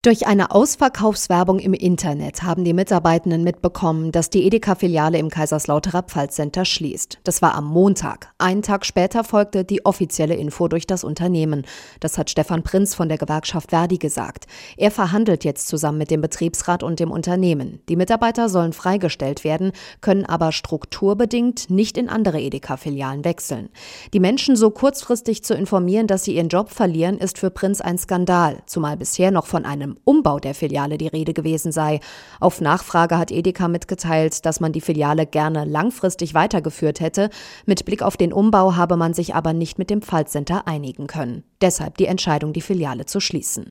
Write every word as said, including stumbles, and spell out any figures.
Durch eine Ausverkaufswerbung im Internet haben die Mitarbeitenden mitbekommen, dass die Edeka-Filiale im Kaiserslauterer Pfalzcenter schließt. Das war am Montag. Einen Tag später folgte die offizielle Info durch das Unternehmen. Das hat Stefan Prinz von der Gewerkschaft Verdi gesagt. Er verhandelt jetzt zusammen mit dem Betriebsrat und dem Unternehmen. Die Mitarbeiter sollen freigestellt werden, können aber strukturbedingt nicht in andere Edeka-Filialen wechseln. Die Menschen so kurzfristig zu informieren, dass sie ihren Job verlieren, ist für Prinz ein Skandal, zumal bisher noch von einem Umbau der Filiale die Rede gewesen sei. Auf Nachfrage hat Edeka mitgeteilt, dass man die Filiale gerne langfristig weitergeführt hätte. Mit Blick auf den Umbau habe man sich aber nicht mit dem Pfalzcenter einigen können. Deshalb die Entscheidung, die Filiale zu schließen.